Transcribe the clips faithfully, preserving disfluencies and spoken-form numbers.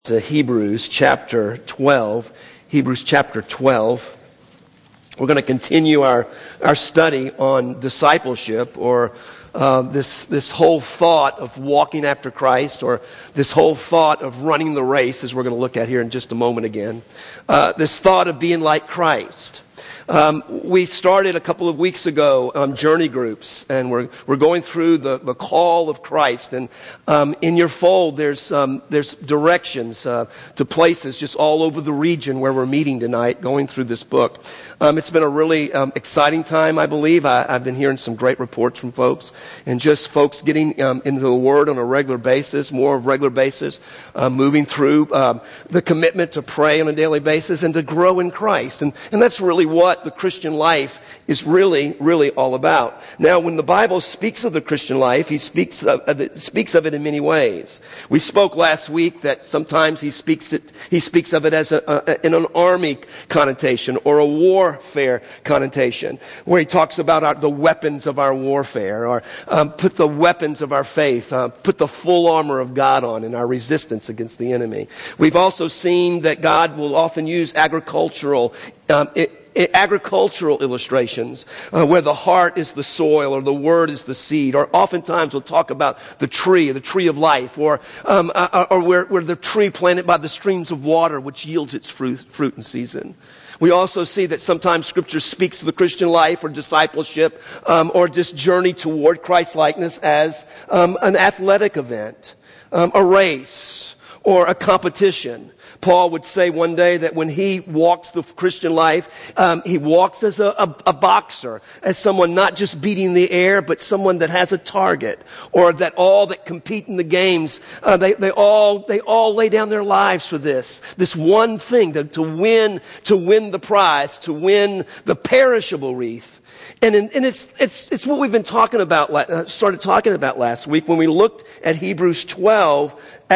To Hebrews chapter twelve. Hebrews chapter twelve. We're going to continue our, our study on discipleship, or uh, this, this whole thought of walking after Christ, or this whole thought of running the race, as we're going to look at here in just a moment again. Uh, this thought of being like Christ. Um, we started a couple of weeks ago um, journey groups, and we're we're going through the, the call of Christ. And um, in your fold, there's um, there's directions uh, to places just all over the region where we're meeting tonight, going through this book. Um, it's been a really um, exciting time, I believe. I, I've been hearing some great reports from folks, and just folks getting um, into the Word on a regular basis, more of a regular basis, uh, moving through um, the commitment to pray on a daily basis and to grow in Christ. And and that's really what the Christian life is really, really all about. Now, when the Bible speaks of the Christian life, he speaks of, uh, speaks of it in many ways. We spoke last week that sometimes he speaks it, he speaks of it as a, a, in an army connotation or a warfare connotation, where he talks about our, the weapons of our warfare, or um, put the weapons of our faith, uh, put the full armor of God on in our resistance against the enemy. We've also seen that God will often use agricultural um, it, agricultural illustrations, uh, where the heart is the soil or the word is the seed, or oftentimes we'll talk about the tree, the tree of life, or um, uh, or where, where the tree planted by the streams of water which yields its fruit, fruit in season. We also see that sometimes Scripture speaks to the Christian life or discipleship um, or just journey toward Christ-likeness as um, an athletic event, um, a race, or a competition. Paul would say one day that when he walks the Christian life, um, he walks as a, a, a boxer, as someone not just beating the air, but someone that has a target, or that all that compete in the games, uh, they, they all they all lay down their lives for this, this one thing, to, to win, to win the prize, to win the perishable wreath. And, in, and it's it's it's what we've been talking about, uh, started talking about last week when we looked at Hebrews twelve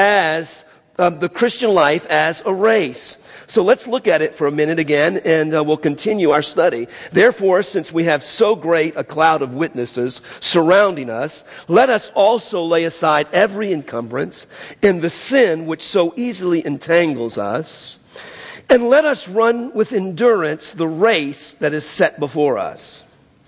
as Um, the Christian life as a race. So let's look at it for a minute again, and uh, we'll continue our study. Therefore, since we have so great a cloud of witnesses surrounding us, let us also lay aside every encumbrance and the sin which so easily entangles us, and let us run with endurance the race that is set before us,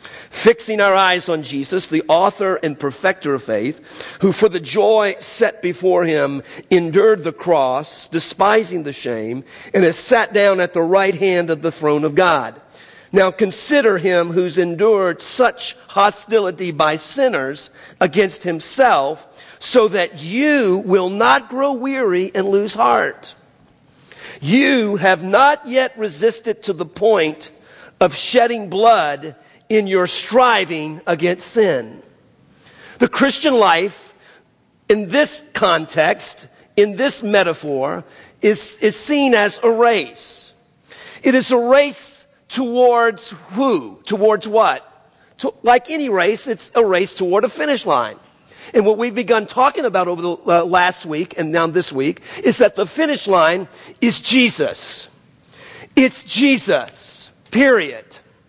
fixing our eyes on Jesus, the author and perfecter of faith, who for the joy set before him endured the cross, despising the shame, and has sat down at the right hand of the throne of God. Now consider him who's endured such hostility by sinners against himself, so that you will not grow weary and lose heart. You have not yet resisted to the point of shedding blood in your striving against sin. The Christian life, in this context, in this metaphor, is, is seen as a race. It is a race towards who? Towards what? To, like any race, it's a race toward a finish line. And what we've begun talking about over the uh, last week and now this week is that the finish line is Jesus. It's Jesus, period.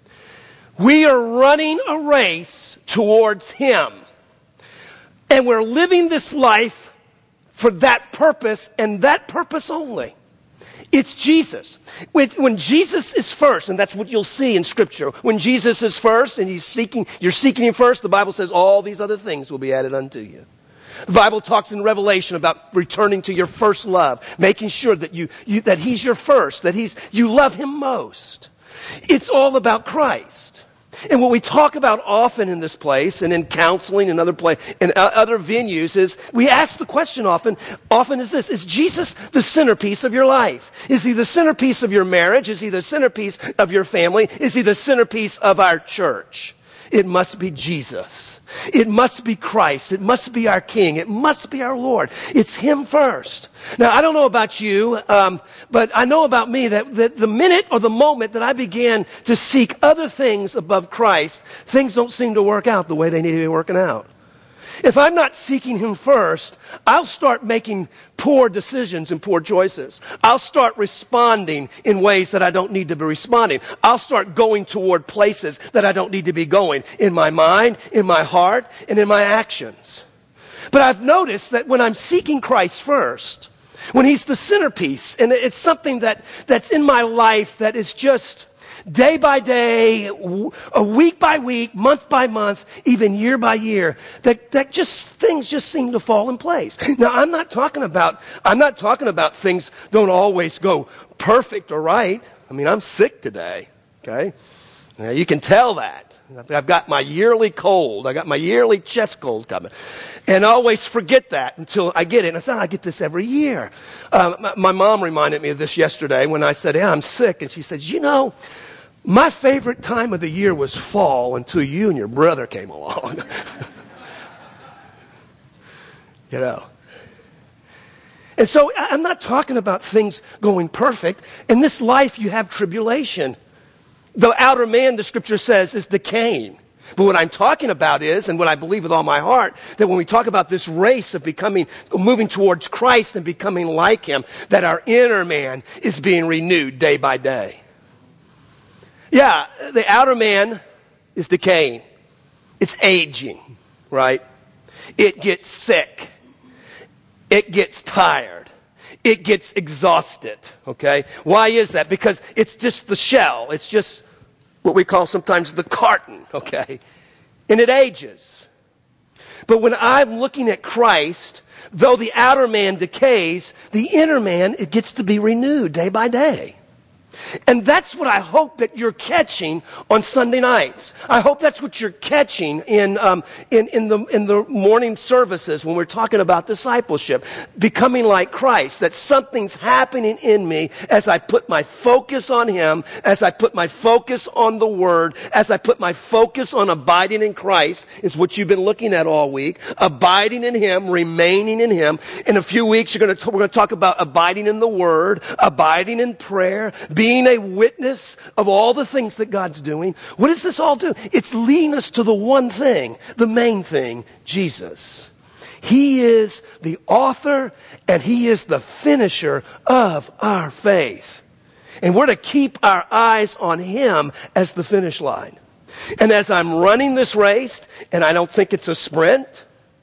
We are running a race towards him. And we're living this life for that purpose and that purpose only. It's Jesus. When, when Jesus is first, and that's what you'll see in Scripture, when Jesus is first and he's seeking, you're seeking him first, the Bible says all these other things will be added unto you. The Bible talks in Revelation about returning to your first love, making sure that you, you that he's your first, that he's you love him most. It's all about Christ. And what we talk about often in this place and in counseling and other play and other venues is we ask the question often, often is this: is Jesus the centerpiece of your life? Is he the centerpiece of your marriage? Is he the centerpiece of your family? Is he the centerpiece of our church? It must be Jesus. It must be Christ. It must be our King. It must be our Lord. It's him first. Now, I don't know about you, um, but I know about me that, that the minute or the moment that I began to seek other things above Christ, things don't seem to work out the way they need to be working out. If I'm not seeking him first, I'll start making poor decisions and poor choices. I'll start responding in ways that I don't need to be responding. I'll start going toward places that I don't need to be going in my mind, in my heart, and in my actions. But I've noticed that when I'm seeking Christ first, When he's the centerpiece. And it's something that, that's in my life that is just day by day, a week by week, month by month, even year by year, that, that just things just seem to fall in place. Now, I'm not talking about, I'm not talking about things don't always go perfect or right. I mean, I'm sick today, okay? Now, you can tell that. I've got my yearly cold. I got my yearly chest cold coming. And I always forget that until I get it. And I said, I get this every year. Uh, my, my mom reminded me of this yesterday when I said, yeah, I'm sick. And she said, you know, my favorite time of the year was fall until you and your brother came along. You know. And so I'm not talking about things going perfect. In this life, you have tribulation. The outer man, the scripture says, is decaying. But what I'm talking about is, and what I believe with all my heart, that when we talk about this race of becoming, moving towards Christ and becoming like him, that our inner man is being renewed day by day. Yeah, the outer man is decaying. It's aging, right? It gets sick. It gets tired. It gets exhausted, okay? Why is that? Because it's just the shell. It's just what we call sometimes the carton, okay? And it ages. But when I'm looking at Christ, though the outer man decays, the inner man, it gets to be renewed day by day. And that's what I hope that you're catching on Sunday nights. I hope that's what you're catching in, um, in, in, the, in the morning services when we're talking about discipleship. Becoming like Christ. That something's happening in me as I put my focus on him, as I put my focus on the Word, as I put my focus on abiding in Christ, is what you've been looking at all week. Abiding in him, remaining in him. In a few weeks, you're going to, we're going to talk about abiding in the Word, abiding in prayer, being Being a witness of all the things that God's doing. What does this all do? It's leading us to the one thing, the main thing, Jesus. He is the author and he is the finisher of our faith. And we're to keep our eyes on him as the finish line. And as I'm running this race, and I don't think it's a sprint,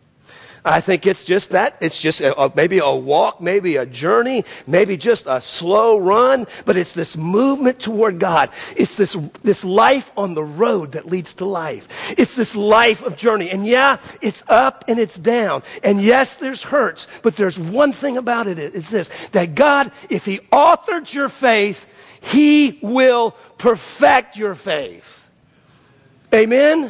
I think it's just that. It's just a, a, maybe a walk, maybe a journey, maybe just a slow run. But it's this movement toward God. It's this, this life on the road that leads to life. It's this life of journey. And yeah, it's up and it's down. And yes, there's hurts. But there's one thing about it is this. That God, if he authored your faith, he will perfect your faith. Amen?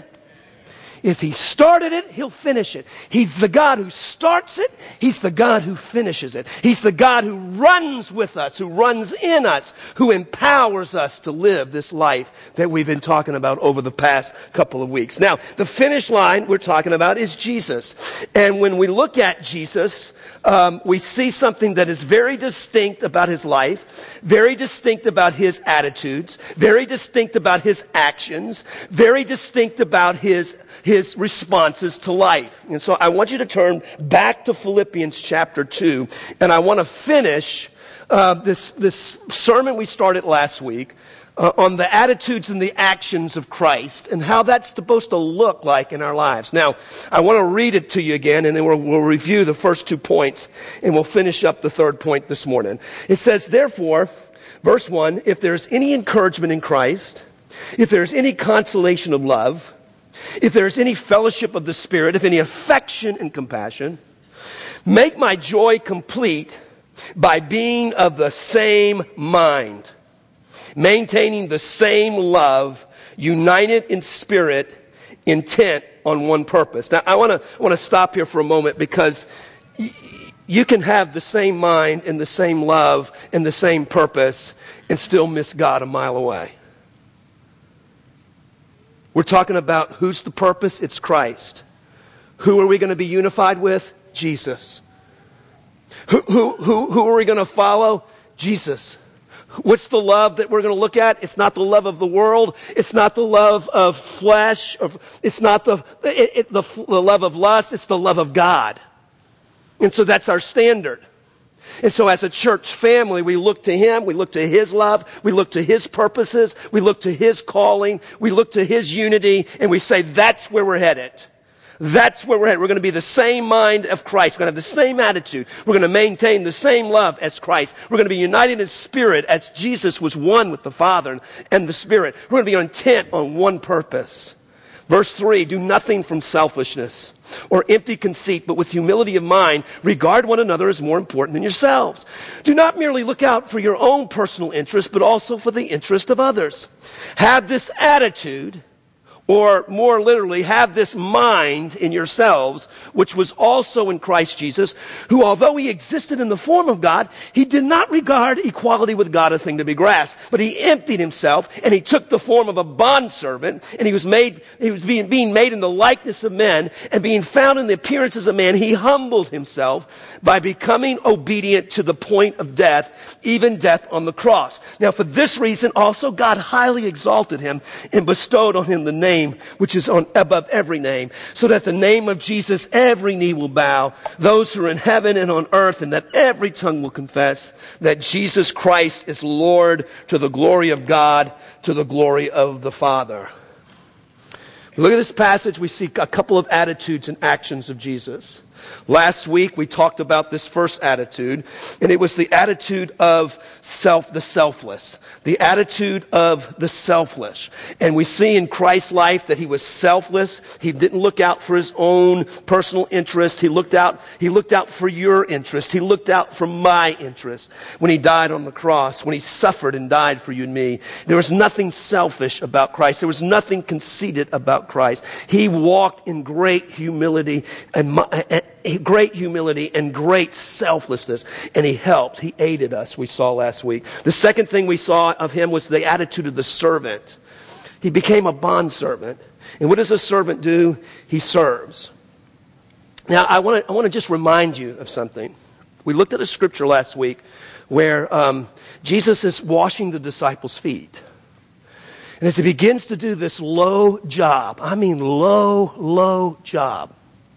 If he started it, he'll finish it. He's the God who starts it. He's the God who finishes it. He's the God who runs with us, who runs in us, who empowers us to live this life that we've been talking about over the past couple of weeks. Now, the finish line we're talking about is Jesus. And when we look at Jesus, um, we see something that is very distinct about his life, very distinct about his attitudes, very distinct about his actions, very distinct about his his responses to life. And so I want you to turn back to Philippians chapter two, and I want to finish uh, this, this sermon we started last week uh, on the attitudes and the actions of Christ and how that's supposed to look like in our lives. Now, I want to read it to you again, and then we'll, we'll review the first two points, and we'll finish up the third point this morning. It says, therefore, verse one, if there's any encouragement in Christ, if there's any consolation of love, if there's any fellowship of the Spirit, if any affection and compassion, make my joy complete by being of the same mind, maintaining the same love, united in spirit, intent on one purpose. Now, I want to I want to stop here for a moment because y- you can have the same mind and the same love and the same purpose and still miss God a mile away. We're talking about who's the purpose? It's Christ. Who are we going to be unified with? Jesus. Who, who, who, who are we going to follow? Jesus. What's the love that we're going to look at? It's not the love of the world. It's not the love of flesh. It's not the, it, it, the, the love of lust. It's the love of God. And so that's our standard. And so as a church family, we look to him, we look to his love, we look to his purposes, we look to his calling, we look to his unity, and we say that's where we're headed. That's where we're at. We're going to be the same mind of Christ. We're going to have the same attitude. We're going to maintain the same love as Christ. We're going to be united in spirit as Jesus was one with the Father and the Spirit. We're going to be intent on one purpose. Verse three, do nothing from selfishness or empty conceit, but with humility of mind, regard one another as more important than yourselves. Do not merely look out for your own personal interest, but also for the interest of others. Have this attitude, or more literally, have this mind in yourselves, which was also in Christ Jesus, who, although he existed in the form of God, he did not regard equality with God a thing to be grasped, but he emptied himself, and he took the form of a bondservant, and he was made, he was being, being made in the likeness of men, and being found in the appearance as a man, he humbled himself by becoming obedient to the point of death, even death on the cross. Now, for this reason, also God highly exalted him and bestowed on him the name which is on above every name, so that the name of Jesus every knee will bow, those who are in heaven and on earth, and that every tongue will confess that Jesus Christ is Lord, to the glory of God, to the glory of the Father. Look at this passage. We see a couple of attitudes and actions of Jesus. Last week we talked about this first attitude, and it was the attitude of self, the selfless. The attitude of the selfless. And we see in Christ's life that he was selfless. He didn't look out for his own personal interest. He looked out, he looked out for your interest. He looked out for my interest when he died on the cross, when he suffered and died for you and me. There was nothing selfish about Christ. There was nothing conceited about Christ. He walked in great humility and, and great humility and great selflessness, and he helped. He aided us, we saw last week. The second thing we saw of him was the attitude of the servant. He became a bondservant. And what does a servant do? He serves. Now, I want to I want to just remind you of something. We looked at a scripture last week where um, Jesus is washing the disciples' feet. And as he begins to do this low job, I mean low, low job,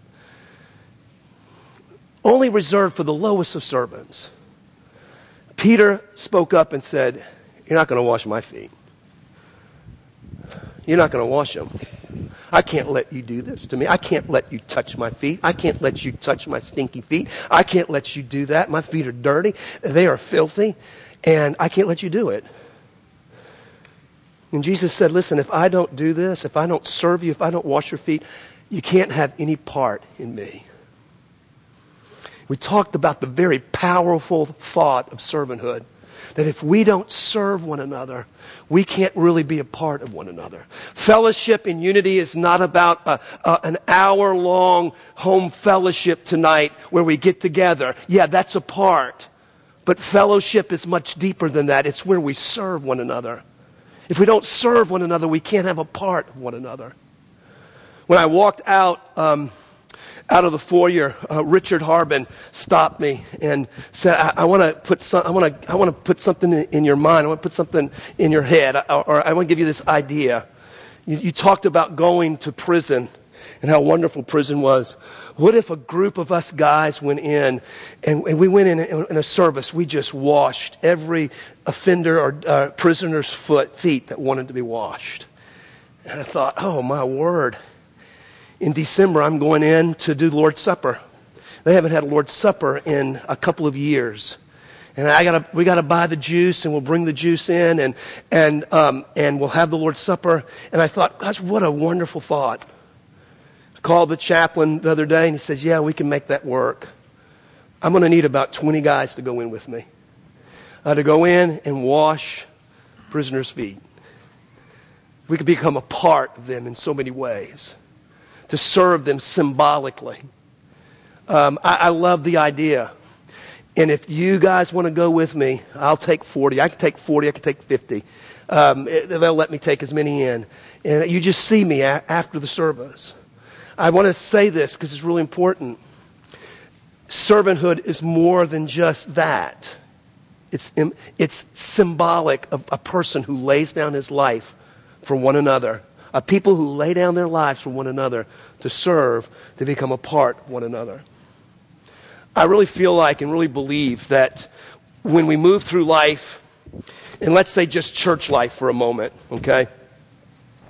only reserved for the lowest of servants, Peter spoke up and said, "You're not going to wash my feet. You're not going to wash them. I can't let you do this to me. I can't let you touch my feet. I can't let you touch my stinky feet. I can't let you do that. My feet are dirty. They are filthy. And I can't let you do it." And Jesus said, listen, if I don't do this, if I don't serve you, if I don't wash your feet, you can't have any part in me. We talked about the very powerful thought of servanthood, that if we don't serve one another, we can't really be a part of one another. Fellowship in unity is not about a, a, an hour-long home fellowship tonight where we get together. Yeah, that's a part. But fellowship is much deeper than that. It's where we serve one another. If we don't serve one another, we can't have a part of one another. When I walked out... Um, Out of the foyer, uh, Richard Harbin stopped me and said, "I, I want to put some. I want to. I want to put something in, in your mind. I want to put something in your head, or, or I want to give you this idea. You, you talked about going to prison and how wonderful prison was. What if a group of us guys went in and, and we went in, in in a service? We just washed every offender or uh, prisoner's foot feet that wanted to be washed." And I thought, oh my word. In December, I'm going in to do Lord's Supper. They haven't had a Lord's Supper in a couple of years. And I gotta, we got to buy the juice, and we'll bring the juice in, and and um, and we'll have the Lord's Supper. And I thought, gosh, what a wonderful thought. I called the chaplain the other day, and he says, yeah, we can make that work. I'm going to need about twenty guys to go in with me. Uh, to go in and wash prisoners' feet. We could become a part of them in so many ways. To serve them symbolically. Um, I, I love the idea. And if you guys want to go with me, I'll take forty. I can take forty. I can take fifty. Um, it, they'll let me take as many in. And you just see me a- after the service. I want to say this because it's really important. Servanthood is more than just that. It's, it's symbolic of a person who lays down his life for one another. A people who lay down their lives for one another to serve, to become a part of one another. I really feel like and really believe that when we move through life, and let's say just church life for a moment, okay?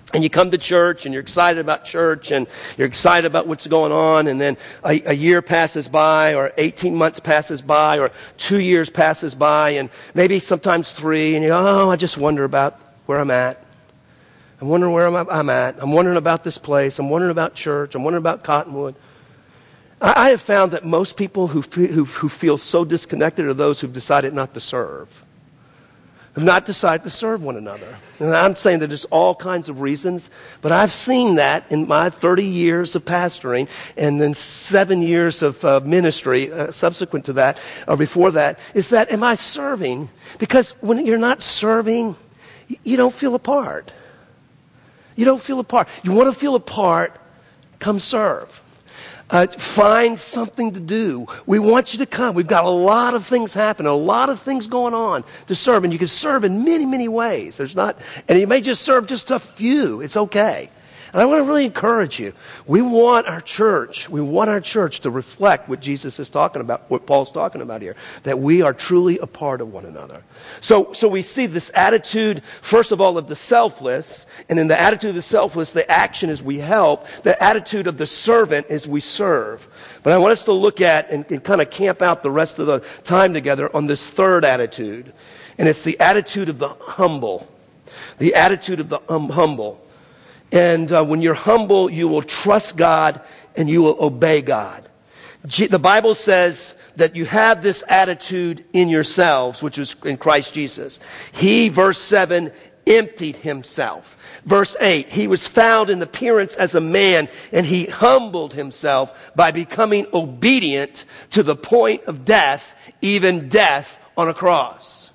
And you come to church and you're excited about church and you're excited about what's going on, and then a, a year passes by, or eighteen months passes by, or two years passes by, and maybe sometimes three, and you go, oh, I just wonder about where I'm at. I'm wondering where I'm, I'm at. I'm wondering about this place. I'm wondering about church. I'm wondering about Cottonwood. I, I have found that most people who, who, who feel so disconnected are those who've decided not to serve. Have not decided to serve one another. And I'm saying that there's all kinds of reasons, but I've seen that in my thirty years of pastoring and then seven years of uh, ministry uh, subsequent to that, or before that, is that am I serving? Because when you're not serving, you don't feel a part. You don't feel a part. You want to feel a part, come serve. Uh, find something to do. We want you to come. We've got a lot of things happening, a lot of things going on to serve. And you can serve in many, many ways. There's not, and you may just serve just a few. It's okay. And I want to really encourage you. We want our church, we want our church to reflect what Jesus is talking about, what Paul's talking about here, that we are truly a part of one another. So, so we see this attitude, first of all, of the selfless, and in the attitude of the selfless, the action is we help. The attitude of the servant is we serve. But I want us to look at and, and kind of camp out the rest of the time together on this third attitude, and it's the attitude of the humble. The attitude of the um, humble. And uh, when you're humble, you will trust God and you will obey God. G- the Bible says that you have this attitude in yourselves, which is in Christ Jesus. He, verse seven, emptied himself. Verse eight, he was found in appearance as a man, and he humbled himself by becoming obedient to the point of death, even death on a cross.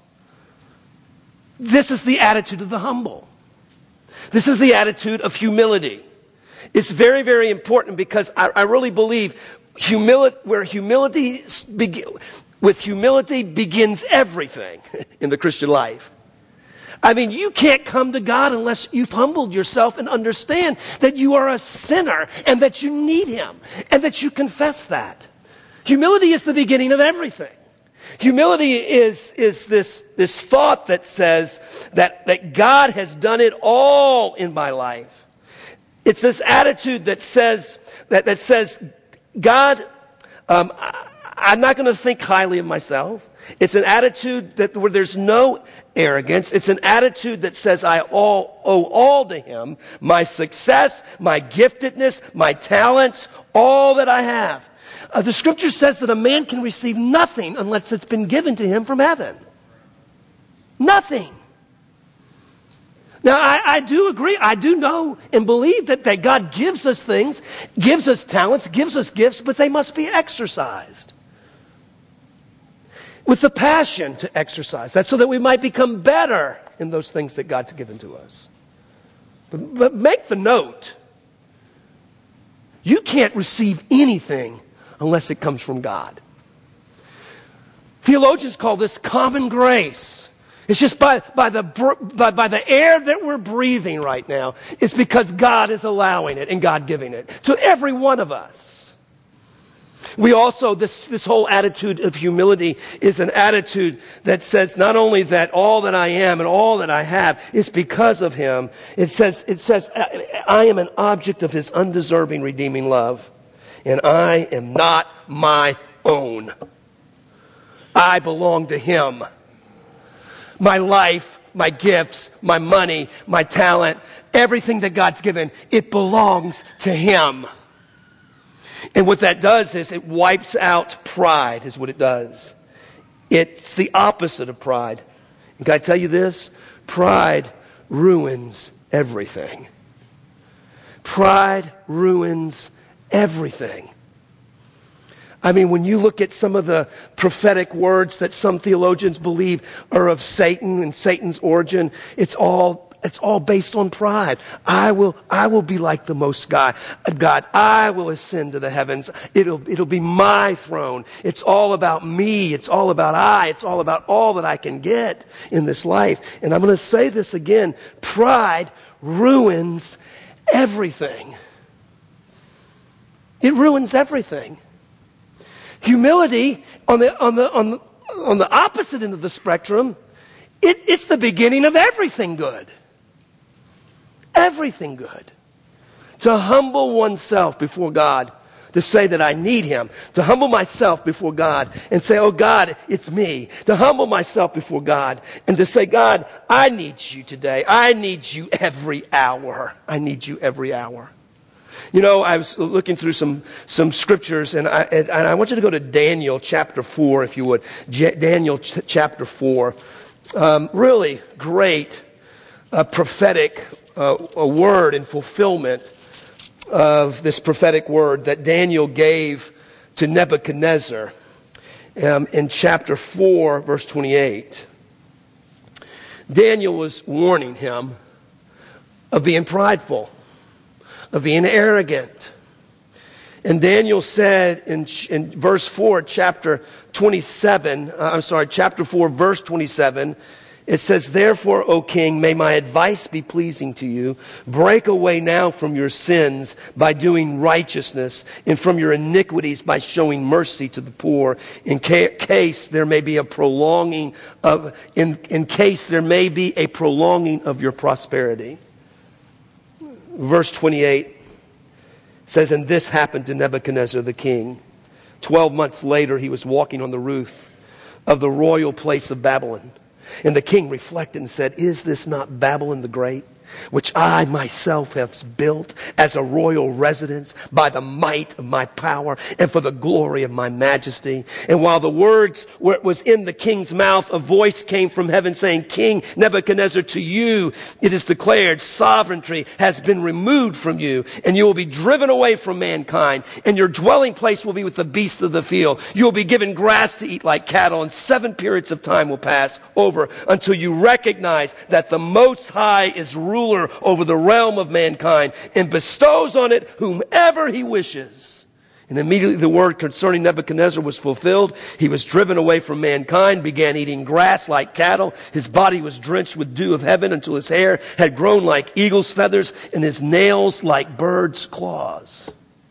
This is the attitude of the humble. This is the attitude of humility. It's very, very important because I, I really believe humility, where humility be, with humility begins everything in the Christian life. I mean, you can't come to God unless you've humbled yourself and understand that you are a sinner and that you need Him and that you confess that. Humility is the beginning of everything. Humility is, is this, this thought that says that, that God has done it all in my life. It's this attitude that says, that, that says, God, um, I, I'm not going to think highly of myself. It's an attitude that where there's no arrogance. It's an attitude that says I all owe all to Him. My success, my giftedness, my talents, all that I have. Uh, the scripture says that a man can receive nothing unless it's been given to him from heaven. Nothing. Now, I, I do agree. I do know and believe that, that God gives us things, gives us talents, gives us gifts, but they must be exercised. With the passion to exercise. That's so that we might become better in those things that God's given to us. But, but make the note. You can't receive anything unless it comes from God. Theologians call this common grace. It's just by, by, the, by, by the air that we're breathing right now. It's because God is allowing it and God giving it to every one of us. We also, this, this whole attitude of humility is an attitude that says not only that all that I am and all that I have is because of Him. It says, it says I am an object of His undeserving redeeming love. And I am not my own. I belong to Him. My life, my gifts, my money, my talent, everything that God's given, it belongs to Him. And what that does is it wipes out pride, is what it does. It's the opposite of pride. And can I tell you this? Pride ruins everything. Pride ruins everything. I mean, when you look at some of the prophetic words that some theologians believe are of Satan and Satan's origin, it's all it's all based on pride. I will I will be like the Most God. God, I will ascend to the heavens. It'll it'll be my throne. It's all about me. It's all about I. It's all about all that I can get in this life. And I'm going to say this again. Pride ruins everything. It ruins everything. Humility, on the on the on the, on the opposite end of the spectrum, it, it's the beginning of everything good. everything good. To humble oneself before God, to say that I need him. To humble myself before God and say, oh God, it's me. To humble myself before God and to say, God, I need you today. I need you every hour. I need you every hour. You know, I was looking through some, some scriptures, and I, and I want you to go to Daniel chapter four, if you would. J- Daniel ch- chapter four. Um, really great uh, prophetic uh, a word and fulfillment of this prophetic word that Daniel gave to Nebuchadnezzar um, in chapter four, verse twenty-eight. Daniel was warning him of being prideful, of being arrogant. And Daniel said in, in verse four, chapter twenty-seven, uh, I'm sorry, chapter four, verse twenty-seven, it says, therefore, O king, may my advice be pleasing to you. Break away now from your sins by doing righteousness, and from your iniquities by showing mercy to the poor, in ca- case there may be a prolonging of, in, in case there may be a prolonging of your prosperity. Verse twenty-eight says, and this happened to Nebuchadnezzar the king. Twelve months later, he was walking on the roof of the royal place of Babylon. And the king reflected and said, is this not Babylon the Great, which I myself have built as a royal residence by the might of my power and for the glory of my majesty? And while the words were, was in the king's mouth, a voice came from heaven saying, King Nebuchadnezzar, to you it is declared, sovereignty has been removed from you, and you will be driven away from mankind, and your dwelling place will be with the beasts of the field. You will be given grass to eat like cattle, and seven periods of time will pass over until you recognize that the Most High is ruler over the realm of mankind and bestows on it whomever he wishes. And immediately the word concerning Nebuchadnezzar was fulfilled. He was driven away from mankind, began eating grass like cattle. His body was drenched with dew of heaven until his hair had grown like eagle's feathers and his nails like birds' claws.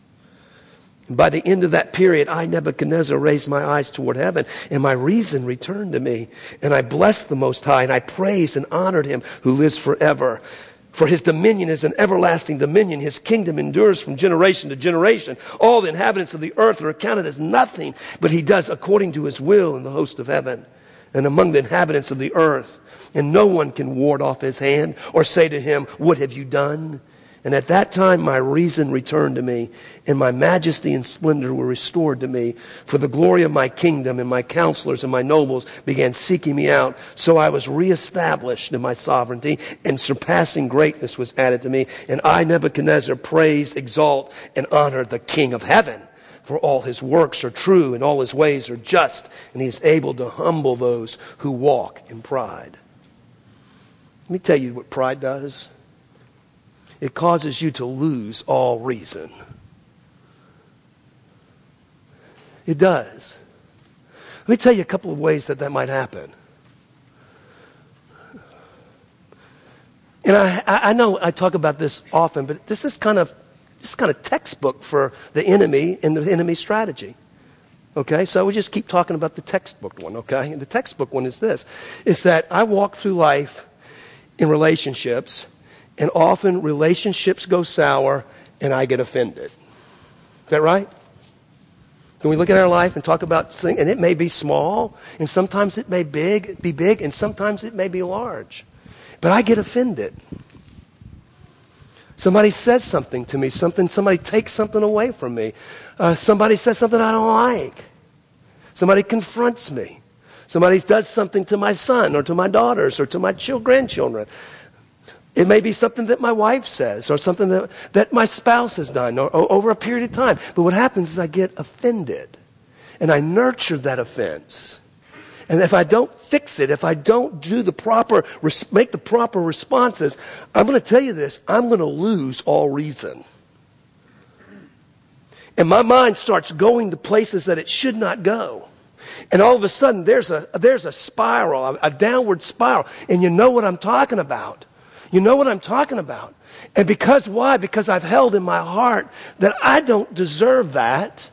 And by the end of that period, I, Nebuchadnezzar, raised my eyes toward heaven, and my reason returned to me. And I blessed the Most High, and I praised and honored him who lives forever. For his dominion is an everlasting dominion. His kingdom endures from generation to generation. All the inhabitants of the earth are accounted as nothing, but he does according to his will in the host of heaven and among the inhabitants of the earth. And no one can ward off his hand or say to him, what have you done? And at that time my reason returned to me, and my majesty and splendor were restored to me. For the glory of my kingdom and my counselors and my nobles began seeking me out. So I was reestablished in my sovereignty, and surpassing greatness was added to me. And I, Nebuchadnezzar, praise, exalt, and honor the King of heaven. For all his works are true, and all his ways are just, and he is able to humble those who walk in pride. Let me tell you what pride does. It causes you to lose all reason. It does. Let me tell you a couple of ways that that might happen. And I, I know I talk about this often, but this is kind of this is kind of textbook for the enemy and the enemy strategy. Okay, so we just keep talking about the textbook one. Okay, and the textbook one is this: is that I walk through life in relationships. And often relationships go sour and I get offended. Is that right? Can we look at our life and talk about things? And it may be small, and sometimes it may big, be big, and sometimes it may be large. But I get offended. Somebody says something to me, something, somebody takes something away from me. Uh, somebody says something I don't like. Somebody confronts me. Somebody does something to my son or to my daughters or to my children, grandchildren. It may be something that my wife says or something that, that my spouse has done or, or over a period of time. But what happens is I get offended and I nurture that offense. And if I don't fix it, if I don't do the proper, make the proper responses, I'm going to tell you this, I'm going to lose all reason. And my mind starts going to places that it should not go. And all of a sudden there's a, there's a spiral, a, a downward spiral. And you know what I'm talking about. You know what I'm talking about. And because why? Because I've held in my heart that I don't deserve that.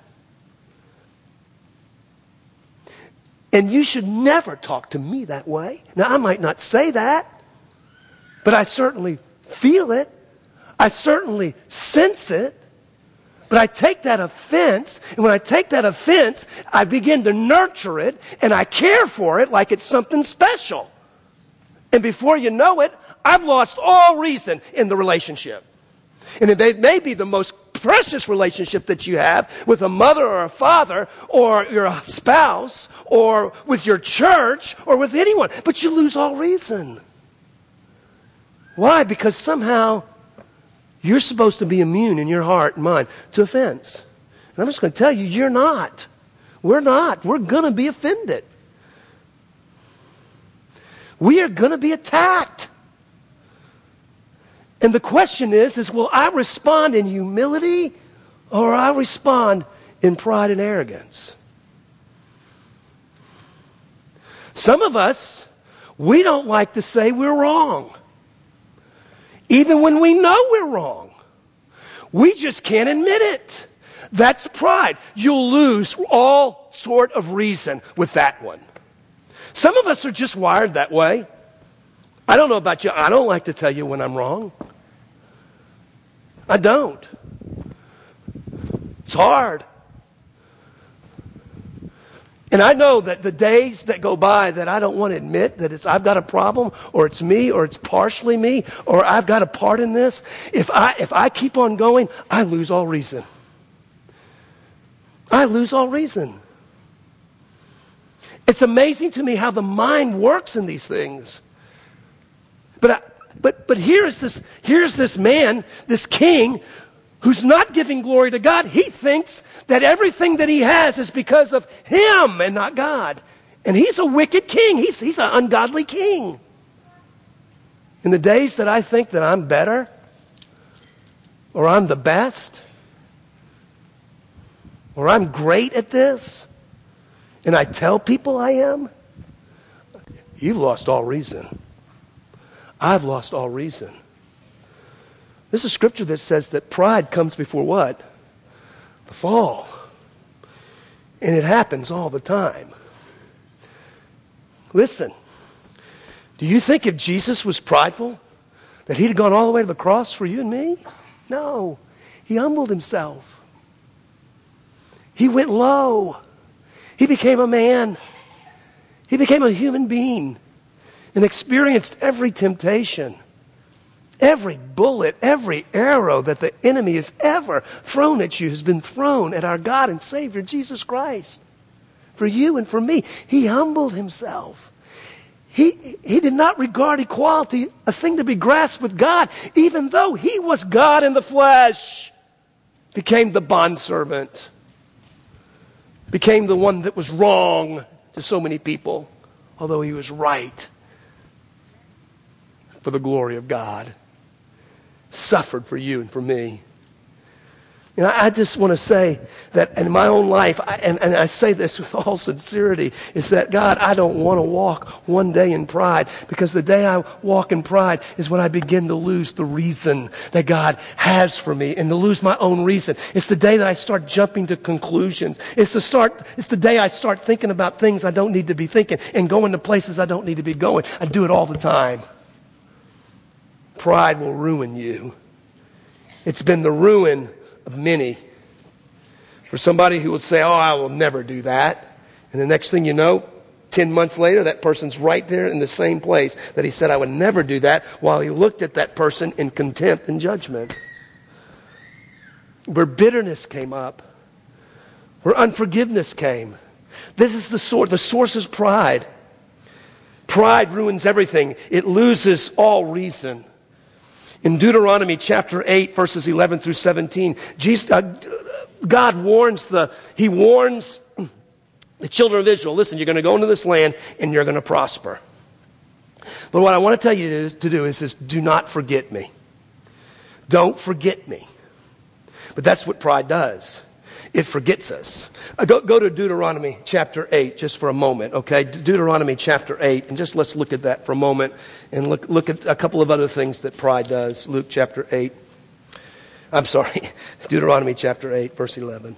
And you should never talk to me that way. Now, I might not say that, but I certainly feel it. I certainly sense it, but I take that offense, and when I take that offense, I begin to nurture it, and I care for it like it's something special. And before you know it, I've lost all reason in the relationship. And it may, may be the most precious relationship that you have with a mother or a father or your spouse or with your church or with anyone. But you lose all reason. Why? Because somehow you're supposed to be immune in your heart and mind to offense. And I'm just going to tell you, you're not. We're not. We're going to be offended. We are going to be attacked. And the question is, is will I respond in humility or I respond in pride and arrogance? Some of us, we don't like to say we're wrong. Even when we know we're wrong. We just can't admit it. That's pride. You'll lose all sort of reason with that one. Some of us are just wired that way. I don't know about you. I don't like to tell you when I'm wrong. I don't. It's hard. And I know that the days that go by that I don't want to admit that it's I've got a problem, or it's me, or it's partially me, or I've got a part in this, if I if I keep on going, I lose all reason. I lose all reason. It's amazing to me how the mind works in these things. But I, but but here's this here's this man, this king, who's not giving glory to God. He thinks that everything that he has is because of him and not God. And he's a wicked king. He's he's an ungodly king. In the days that I think that I'm better, or I'm the best, or I'm great at this, and I tell people I am, you've lost all reason. I've lost all reason. There's a scripture that says that pride comes before what? The fall. And it happens all the time. Listen, do you think if Jesus was prideful, that he'd have gone all the way to the cross for you and me? No. He humbled himself. He went low. He became a man. He became a human being and experienced every temptation, every bullet, every arrow that the enemy has ever thrown at you has been thrown at our God and Savior, Jesus Christ. For you and for me, he humbled himself. He, he did not regard equality a thing to be grasped with God, even though he was God in the flesh. Became the bondservant. Became the one that was wrong to so many people, although he was right for the glory of God. Suffered for you and for me. And I, I just want to say that in my own life, I, and, and I say this with all sincerity, is that God, I don't want to walk one day in pride, because the day I walk in pride is when I begin to lose the reason that God has for me and to lose my own reason. It's the day that I start jumping to conclusions. It's the start. It's the day I start thinking about things I don't need to be thinking and going to places I don't need to be going. I do it all the time. Pride will ruin you. It's been the ruin of many. For somebody who would say, oh, I will never do that. And the next thing you know, ten months later, that person's right there in the same place that he said, I would never do that, while he looked at that person in contempt and judgment. Where bitterness came up. Where unforgiveness came. This is the source. The source is pride. Pride ruins everything. It loses all reason. In Deuteronomy chapter eight, verses eleven through seventeen, Jesus, uh, God warns the, he warns the children of Israel, listen, you're going to go into this land and you're going to prosper. But what I want to tell you is, to do is, is do not forget me. Don't forget me. But that's what pride does. It forgets us. Uh, go, go to Deuteronomy chapter eight just for a moment, okay? De- Deuteronomy chapter eight, and just let's look at that for a moment and look, look at a couple of other things that pride does. Luke chapter eight. I'm sorry, Deuteronomy chapter eight, verse eleven.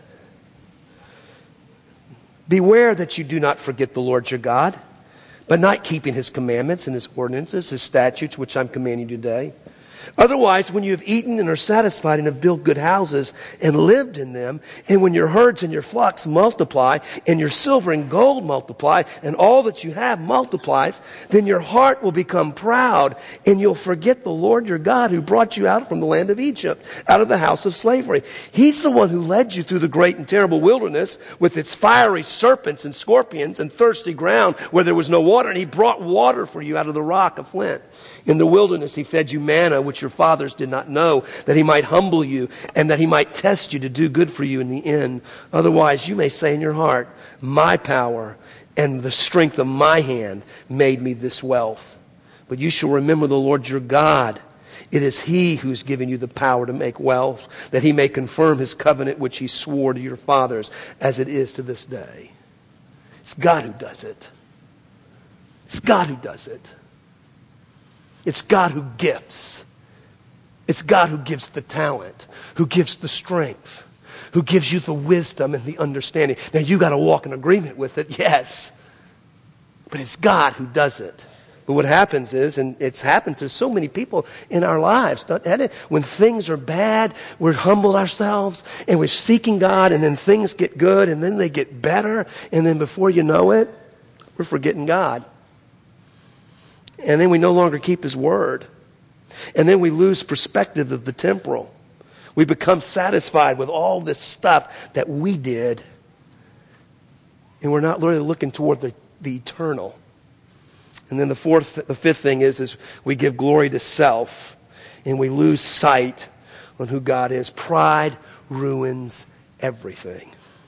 Beware that you do not forget the Lord your God, but not keeping his commandments and his ordinances, his statutes, which I'm commanding you today. Otherwise, when you have eaten and are satisfied and have built good houses and lived in them, and when your herds and your flocks multiply, and your silver and gold multiply, and all that you have multiplies, then your heart will become proud, and you'll forget the Lord your God who brought you out from the land of Egypt, out of the house of slavery. He's the one who led you through the great and terrible wilderness with its fiery serpents and scorpions and thirsty ground where there was no water, and he brought water for you out of the rock of flint. In the wilderness he fed you manna, which your fathers did not know, that he might humble you and that he might test you to do good for you in the end. Otherwise you may say in your heart, my power and the strength of my hand made me this wealth. But you shall remember the Lord your God. It is he who's given you the power to make wealth, that he may confirm his covenant which he swore to your fathers, as it is to this day. It's God who does it. It's God who does it. It's God who gifts. It's God who gives the talent, who gives the strength, who gives you the wisdom and the understanding. Now, you got to walk in agreement with it, yes. But it's God who does it. But what happens is, and it's happened to so many people in our lives, when things are bad, we're humble ourselves and we're seeking God, and then things get good and then they get better, and then before you know it, we're forgetting God. And then we no longer keep his word. And then we lose perspective of the temporal. We become satisfied with all this stuff that we did. And we're not really looking toward the, the eternal. And then the fourth, the fifth thing is, is we give glory to self. And we lose sight on who God is. Pride ruins everything.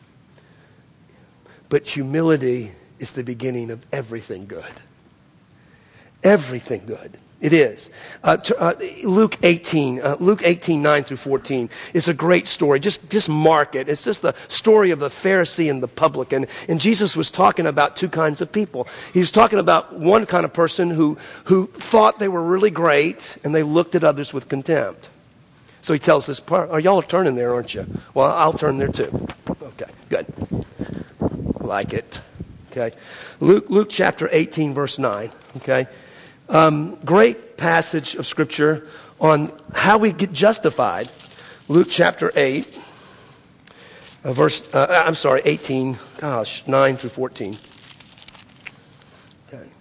But humility is the beginning of everything good. Everything good. It is. Uh, to, uh, Luke eighteen, uh, Luke eighteen, nine through fourteen is a great story. Just, just mark it. It's just the story of the Pharisee and the publican. And Jesus was talking about two kinds of people. He was talking about one kind of person who, who thought they were really great and they looked at others with contempt. So he tells this part. Oh, y'all are turning there, aren't you? Well, I'll turn there too. Okay, good. Like it. Okay. Luke, Luke chapter eighteen, verse nine. Okay. Um, great passage of Scripture on how we get justified. Luke chapter eight, uh, verse, uh, I'm sorry, eighteen, gosh, nine through fourteen. Okay.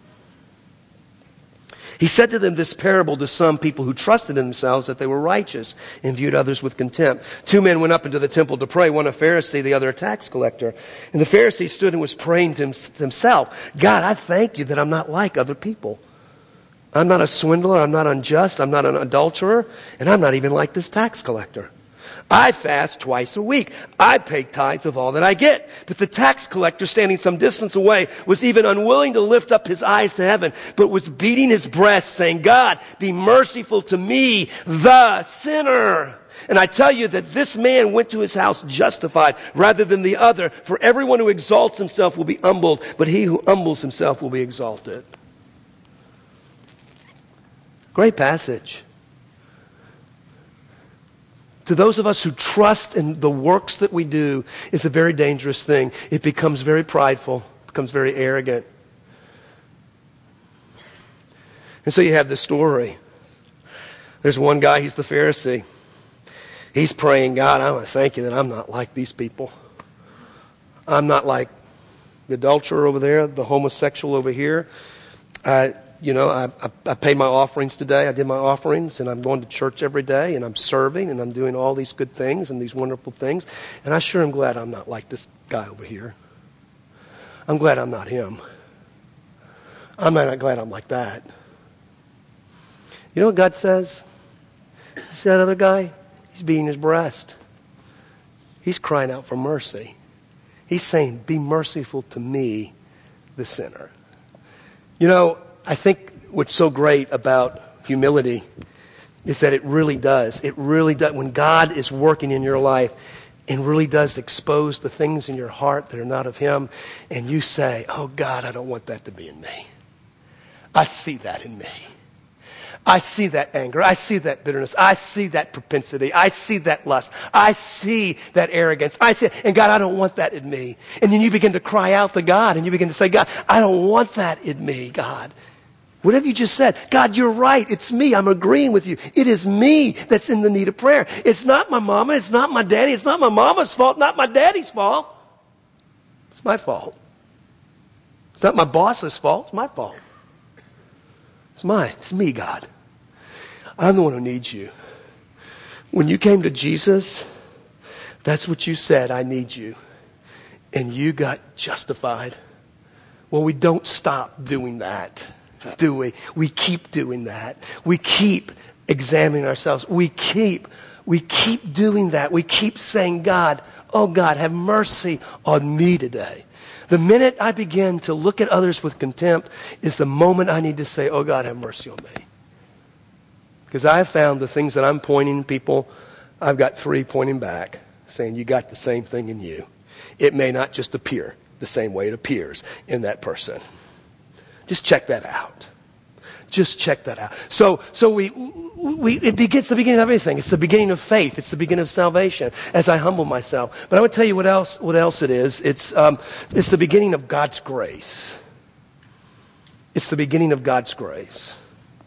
He said to them this parable to some people who trusted in themselves that they were righteous and viewed others with contempt. Two men went up into the temple to pray, one a Pharisee, the other a tax collector. And the Pharisee stood and was praying to himself, God, I thank you that I'm not like other people. I'm not a swindler, I'm not unjust, I'm not an adulterer, and I'm not even like this tax collector. I fast twice a week. I pay tithes of all that I get. But the tax collector, standing some distance away, was even unwilling to lift up his eyes to heaven, but was beating his breast, saying, God, be merciful to me, the sinner. And I tell you that this man went to his house justified rather than the other. For everyone who exalts himself will be humbled, but he who humbles himself will be exalted. Great passage. To those of us who trust in the works that we do, it's a very dangerous thing. It becomes very prideful, becomes very arrogant. And so you have this story. There's one guy, he's the Pharisee. He's praying, God, I want to thank you that I'm not like these people. I'm not like the adulterer over there, the homosexual over here. Uh, You know, I, I, I paid my offerings today. I did my offerings, and I'm going to church every day, and I'm serving, and I'm doing all these good things and these wonderful things. And I sure am glad I'm not like this guy over here. I'm glad I'm not him. I'm not glad I'm like that. You know what God says? He said, that other guy, he's beating his breast. He's crying out for mercy. He's saying, be merciful to me, the sinner. You know, I think what's so great about humility is that it really does. It really does. When God is working in your life and really does expose the things in your heart that are not of him, and you say, oh God, I don't want that to be in me. I see that in me. I see that anger. I see that bitterness. I see that propensity. I see that lust. I see that arrogance. I see, and God, I don't want that in me. And then you begin to cry out to God and you begin to say, God, I don't want that in me, God. Whatever you just said, God, you're right. It's me. I'm agreeing with you. It is me that's in the need of prayer. It's not my mama. It's not my daddy. It's not my mama's fault. Not my daddy's fault. It's my fault. It's not my boss's fault. It's my fault. It's mine. It's me, God. I'm the one who needs you. When you came to Jesus, that's what you said, I need you. And you got justified. Well, we don't stop doing that. Do we? We keep doing that. We keep examining ourselves. We keep, we keep doing that. We keep saying, God, oh God, have mercy on me today. The minute I begin to look at others with contempt is the moment I need to say, oh God, have mercy on me. Because I have found the things that I'm pointing at people, I've got three pointing back, saying you got the same thing in you. It may not just appear the same way it appears in that person. Just check that out. Just check that out. So, so we, we, it begins the beginning of everything. It's the beginning of faith. It's the beginning of salvation. As I humble myself, but I would tell you what else. What else it is? It's, um, it's the beginning of God's grace. It's the beginning of God's grace.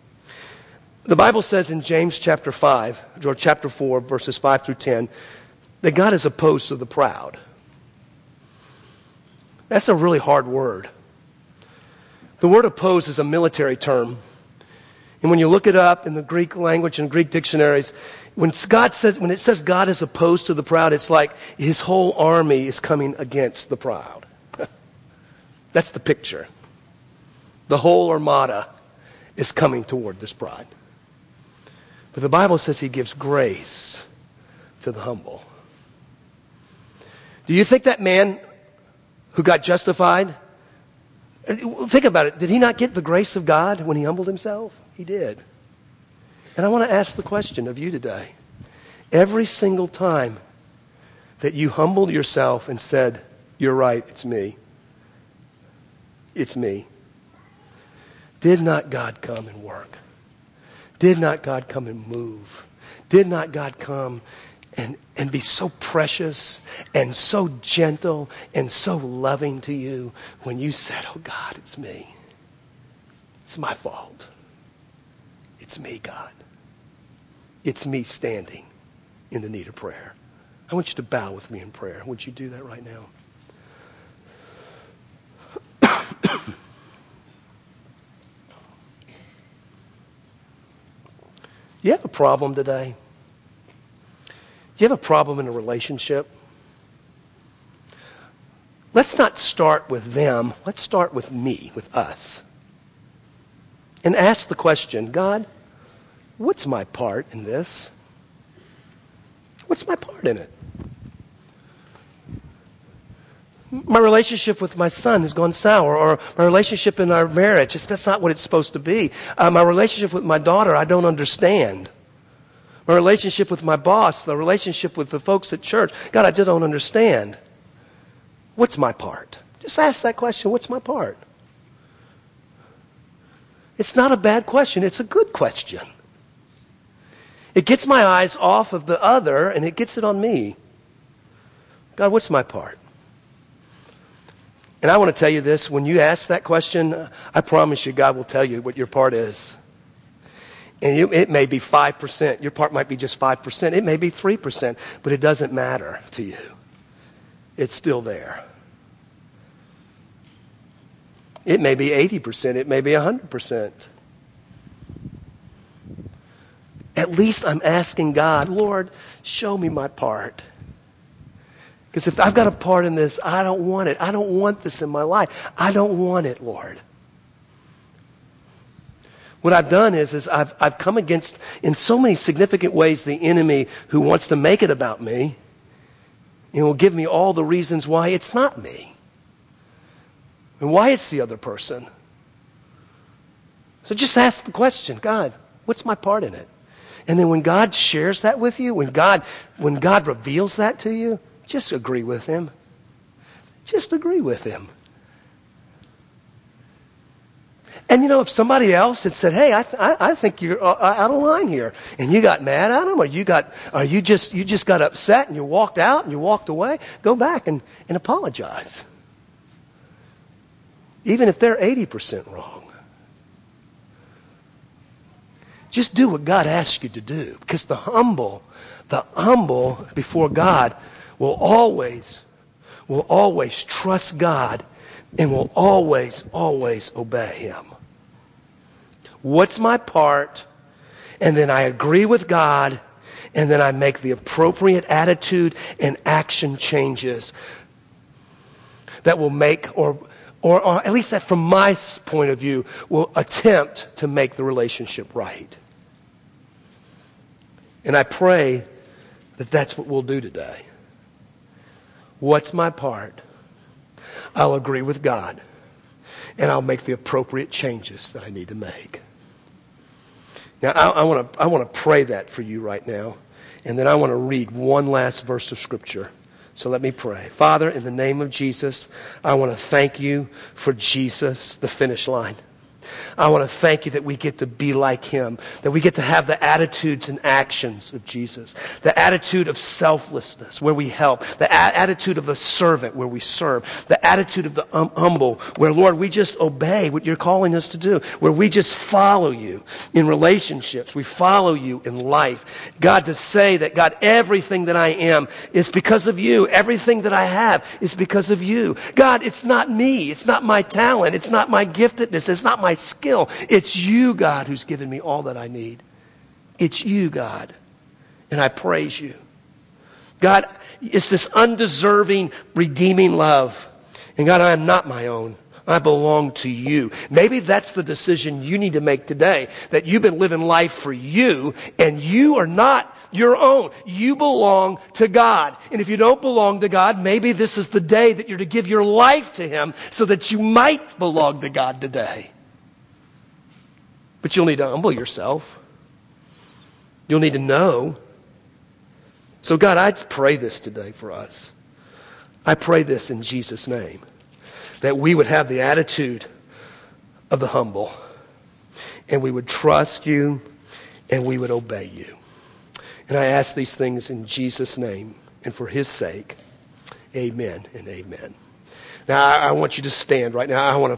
The Bible says in James chapter five, or chapter four, verses five through ten, that God is opposed to the proud. That's a really hard word. The word oppose is a military term. And when you look it up in the Greek language and Greek dictionaries, when God says, when it says God is opposed to the proud, it's like his whole army is coming against the proud. That's the picture. The whole armada is coming toward this pride. But the Bible says he gives grace to the humble. Do you think that man who got justified, think about it, did he not get the grace of God when he humbled himself? He did. And I want to ask the question of you today. Every single time that you humbled yourself and said, you're right, it's me. It's me. Did not God come and work? Did not God come and move? Did not God come and, and be so precious and so gentle and so loving to you when you said, oh God, it's me. It's my fault. It's me, God. It's me standing in the need of prayer. I want you to bow with me in prayer. Would you do that right now? You have a problem today? You have a problem in a relationship? Let's not start with them. Let's start with me, with us. And ask the question, God, what's my part in this? What's my part in it? My relationship with my son has gone sour, or my relationship in our marriage, it's, that's not what it's supposed to be. Uh, my relationship with my daughter, I don't understand. My relationship with my boss, the relationship with the folks at church, God, I just don't understand. What's my part? Just ask that question, what's my part? It's not a bad question, it's a good question. It gets my eyes off of the other, and it gets it on me. God, what's my part? And I want to tell you this, when you ask that question, I promise you God will tell you what your part is. And you, it may be five percent. Your part might be just five percent. It may be three percent, but it doesn't matter to you. It's still there. It may be eighty percent. It may be one hundred percent. At least I'm asking God, Lord, show me my part. Because if I've got a part in this, I don't want it. I don't want this in my life. I don't want it, Lord. What I've done is, is I've, I've come against, in so many significant ways, the enemy who wants to make it about me and will give me all the reasons why it's not me and why it's the other person. So just ask the question, God, what's my part in it? And then when God shares that with you, when God, when God reveals that to you, just agree with him. Just agree with him. And you know, if somebody else had said, "Hey, I, th- I, I think you're out of line here," and you got mad at them, or you got, or you just, you just got upset and you walked out and you walked away, go back and, and apologize. Even if they're eighty percent wrong. just do what God asks you to do. Because the humble, the humble before God will always, will always trust God and will always, always obey Him. What's my part? And then I agree with God, and then I make the appropriate attitude and action changes that will make, or, or, or at least that from my point of view, will attempt to make the relationship right. And I pray that that's what we'll do today. What's my part? I'll agree with God, and I'll make the appropriate changes that I need to make. Now, I want to I want to pray that for you right now, and then I want to read one last verse of Scripture. So let me pray. Father, in the name of Jesus, I want to thank you for Jesus, the finish line. I want to thank you that we get to be like Him, that we get to have the attitudes and actions of Jesus, the attitude of selflessness where we help, the a- attitude of the servant where we serve, the attitude of the um, humble where, Lord, we just obey what you're calling us to do, where we just follow you in relationships, we follow you in life. God, to say that, God, everything that I am is because of you. Everything that I have is because of you. God, it's not me. It's not my talent. It's not my giftedness. It's not my skill. It's you, God, who's given me all that I need. It's you, God. And I praise you. God, it's this undeserving, redeeming love. And God, I am not my own. I belong to you. Maybe that's the decision you need to make today, that you've been living life for you, and you are not your own. You belong to God. And if you don't belong to God, maybe this is the day that you're to give your life to Him so that you might belong to God today. But you'll need to humble yourself. You'll need to know. So God, I pray this today for us. I pray this in Jesus' name, that we would have the attitude of the humble, and we would trust you, and we would obey you. And I ask these things in Jesus' name and for His sake. Amen and amen. Now, I, I want you to stand right now. I want to